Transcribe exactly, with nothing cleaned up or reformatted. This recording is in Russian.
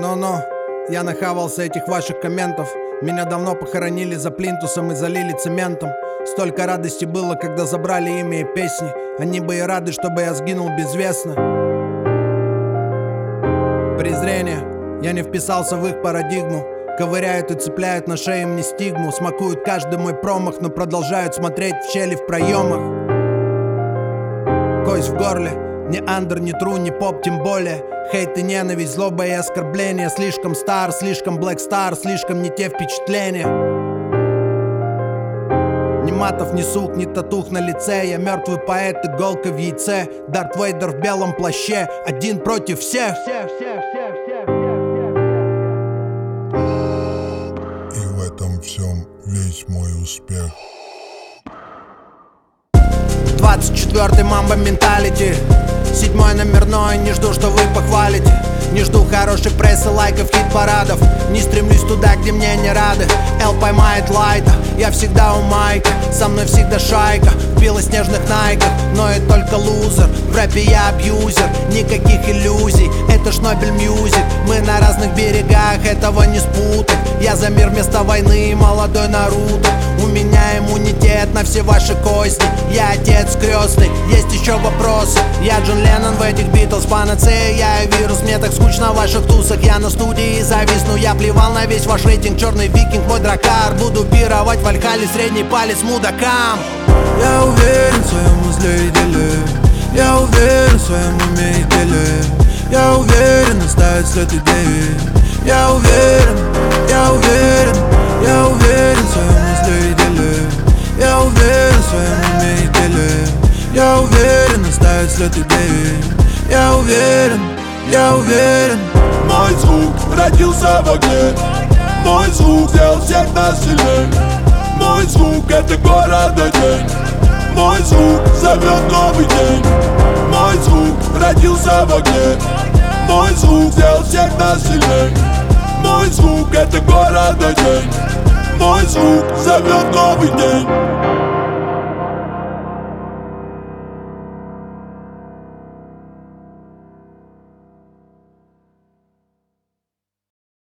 Ну-ну, я нахавался этих ваших комментов. Меня давно похоронили за плинтусом и залили цементом. Столько радости было, когда забрали имя и песни. Они бы и рады, чтобы я сгинул безвестно. Презрение, я не вписался в их парадигму. Ковыряют и цепляют на шее мне стигму. Смакуют каждый мой промах, но продолжают смотреть в щели в проемах. Кость в горле, ни андер, ни тру, ни поп, тем более. Хейт и ненависть, злоба и оскорбления. Слишком стар, слишком блэк стар, слишком не те впечатления. Ни матов, ни сук, ни татух на лице. Я мертвый поэт, иголка в яйце. Дарт Вейдер в белом плаще. Один против всех. И в этом всем весь мой успех. двадцать четвёртый мамба менталити. Седьмой номерной, не жду, что вы похвалите. Не жду хорошей прессы, лайков, хит-парадов. Не стремлюсь туда, где мне не рады. Эл поймает лайта, я всегда у майка. Со мной всегда шайка, в белоснежных найках. Но и только лузер, в рэпе я абьюзер. Никаких иллюзий, это Шнобель Мьюзик. Мы на разных берегах, этого не спутать. Я за мир вместо войны, молодой Наруто. У меня иммунитет на все ваши кости. Я отец крестный, есть еще вопросы. Я Джон Леннон в этих Битлз, панацея, я и вирус. Мне так скучно в ваших тусах, я на студии зависну. Я плевал на весь ваш рейтинг, черный викинг, мой дракар. Буду пировать в Вальхалле, средний палец мудакам. Я уверен в своем узле и деле. Я уверен в своем уме и деле. Я уверен оставить след идеи. Я уверен, я уверен, я уверен в своем узле и деле. Я уверен в своем уме и деле. Я уверен оставить след идеи. Я уверен, я уверен. Мой звук родился в огне. Мой звук сделал всех нас сильней. Мой звук — это города день. Мой звук зовет новый день. Мой звук родился в огне. Мой звук сделал всех нас сильней. Мой звук — это города день. Мой звук зовет новый день.